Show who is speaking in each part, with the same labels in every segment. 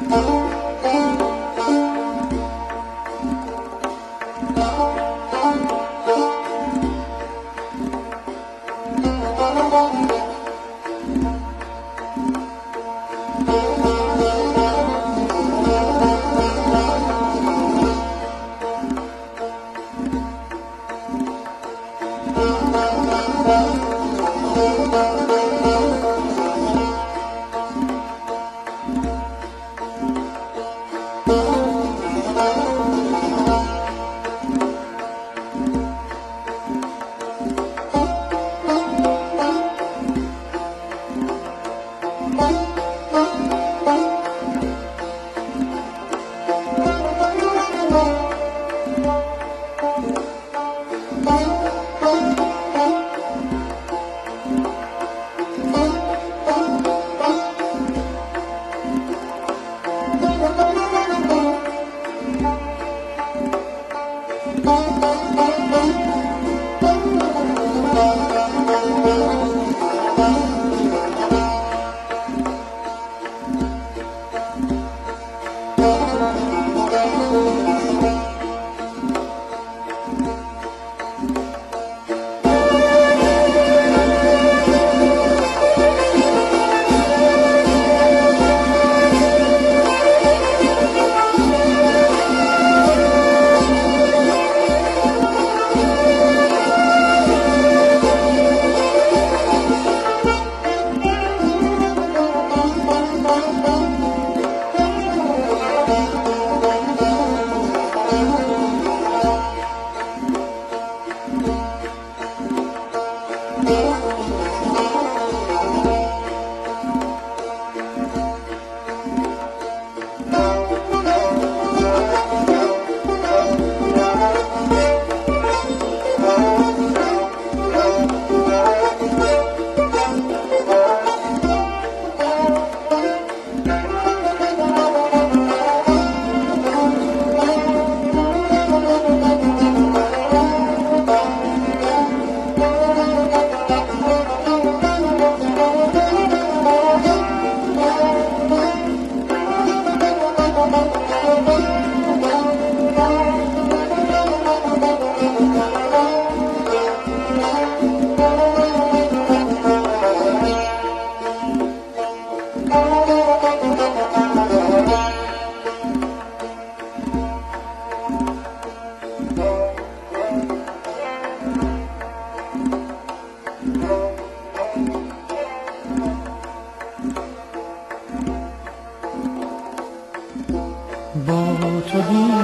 Speaker 1: تو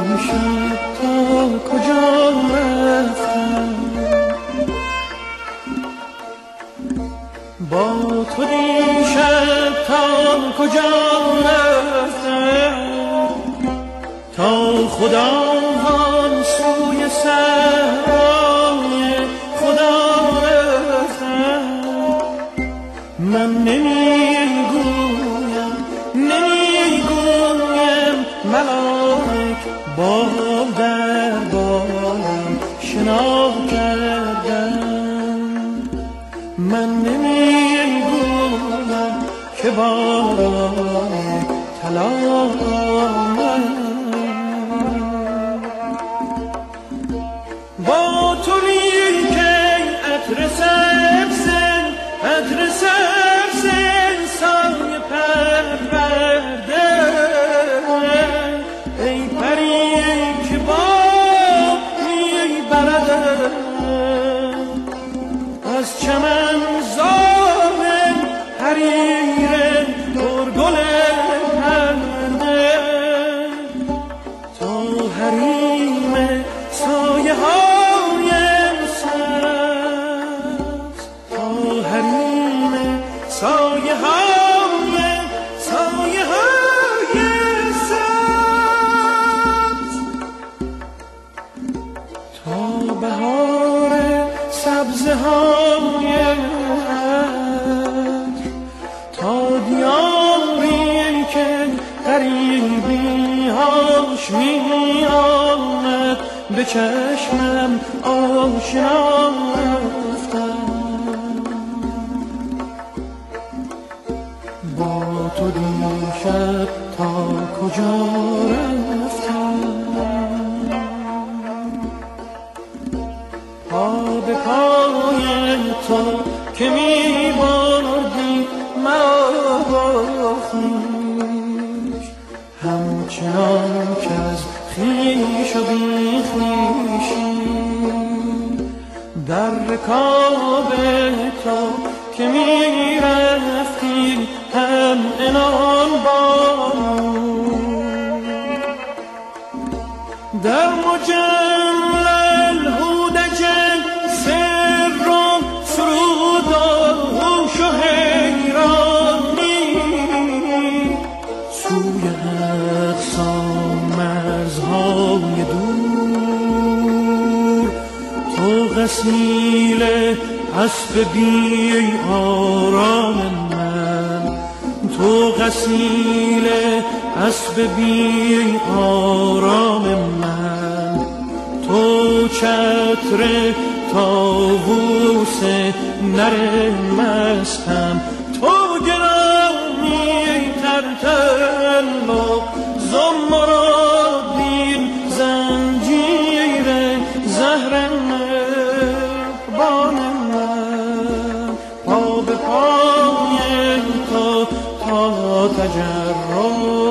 Speaker 1: دیشب تا کجا رفتم، با تو دیشب تا کجا رفتم، تا خدا سوی صحرای خدا رفتم. من نمیگویم ملائک بال در بالم شنا کردم. من نمیگویم که باران طلا با تو لیکن عطر سبز سایه پرورده، ای پری که باد میبردم از چمن زاغ حریر پرگل پرنده، تا حریم سایه های سبز، تا حریم سایه های سبز، تا بهار سبزه های عطر، تا دیاری که غریبی هاش می آمد به چشمم آشنا رفتم. با تو شب تا کجا رفتم، پا به پای تو که می بردی مرا با خویش، همچنان که از خویش و بی خویشی در رکاب تو که می رفتی هم عنان بانو، در مجمل الهودج سر و سرود و هوش و حیرانی سوی اقصا مرزهای دور، تو غسیل اسب بی آرام من، تو غسیل اسب بی آرام من، تو چتر طاووس نر مستم، تو گرامی تر تعلق زمردین زنجیر زهر مهربان من، پا به پای تو تا تجرد